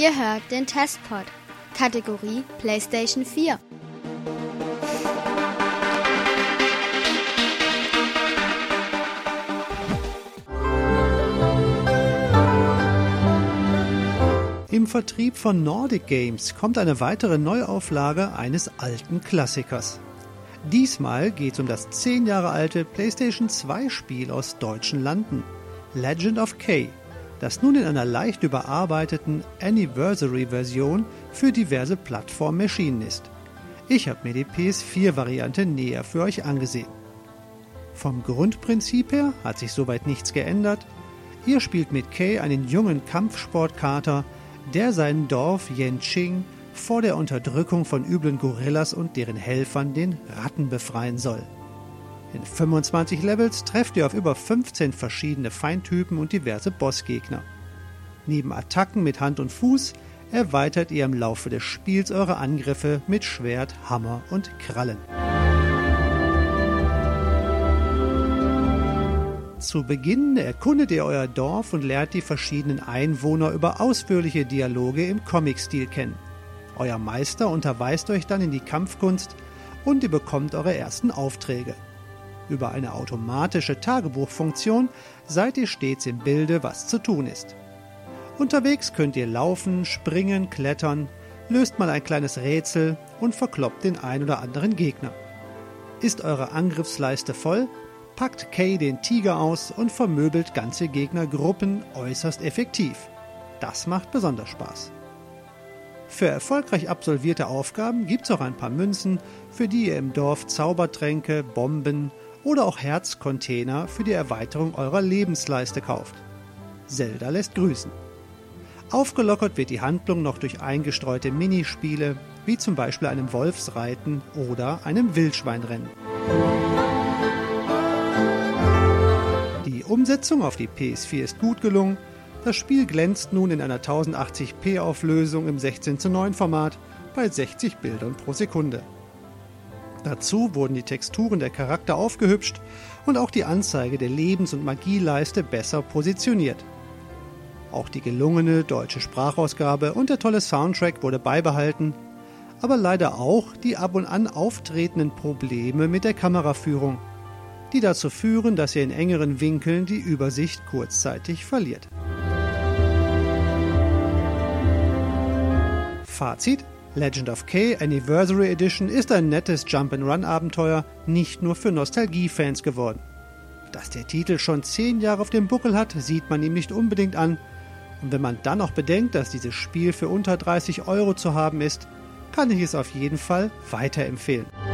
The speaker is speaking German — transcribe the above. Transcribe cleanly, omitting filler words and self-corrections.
Ihr hört den Testpod, Kategorie PlayStation 4. Im Vertrieb von Nordic Games kommt eine weitere Neuauflage eines alten Klassikers. Diesmal geht es um das 10 Jahre alte PlayStation 2 Spiel aus deutschen Landen, Legend of Kay, das nun in einer leicht überarbeiteten Anniversary-Version für diverse Plattformen erschienen ist. Ich habe mir die PS4-Variante näher für euch angesehen. Vom Grundprinzip her hat sich soweit nichts geändert. Ihr spielt mit Kay einen jungen Kampfsportkater, der sein Dorf Yenching vor der Unterdrückung von üblen Gorillas und deren Helfern, den Ratten, befreien soll. In 25 Levels trefft ihr auf über 15 verschiedene Feindtypen und diverse Bossgegner. Neben Attacken mit Hand und Fuß erweitert ihr im Laufe des Spiels eure Angriffe mit Schwert, Hammer und Krallen. Zu Beginn erkundet ihr euer Dorf und lernt die verschiedenen Einwohner über ausführliche Dialoge im Comic-Stil kennen. Euer Meister unterweist euch dann in die Kampfkunst und ihr bekommt eure ersten Aufträge. Über eine automatische Tagebuchfunktion seid ihr stets im Bilde, was zu tun ist. Unterwegs könnt ihr laufen, springen, klettern, löst mal ein kleines Rätsel und verkloppt den ein oder anderen Gegner. Ist eure Angriffsleiste voll, packt Kay den Tiger aus und vermöbelt ganze Gegnergruppen äußerst effektiv. Das macht besonders Spaß. Für erfolgreich absolvierte Aufgaben gibt's auch ein paar Münzen, für die ihr im Dorf Zaubertränke, Bomben oder auch Herzcontainer für die Erweiterung eurer Lebensleiste kauft. Zelda lässt grüßen. Aufgelockert wird die Handlung noch durch eingestreute Minispiele, wie zum Beispiel einem Wolfsreiten oder einem Wildschweinrennen. Die Umsetzung auf die PS4 ist gut gelungen. Das Spiel glänzt nun in einer 1080p Auflösung im 16:9 Format bei 60 Bildern pro Sekunde. Dazu wurden die Texturen der Charakter aufgehübscht und auch die Anzeige der Lebens- und Magieleiste besser positioniert. Auch die gelungene deutsche Sprachausgabe und der tolle Soundtrack wurde beibehalten, aber leider auch die ab und an auftretenden Probleme mit der Kameraführung, die dazu führen, dass ihr in engeren Winkeln die Übersicht kurzzeitig verliert. Fazit: Legend of Kay Anniversary Edition ist ein nettes Jump-and-Run-Abenteuer, nicht nur für Nostalgie-Fans geworden. Dass der Titel schon 10 Jahre auf dem Buckel hat, sieht man ihm nicht unbedingt an. Und wenn man dann noch bedenkt, dass dieses Spiel für unter 30 € zu haben ist, kann ich es auf jeden Fall weiterempfehlen.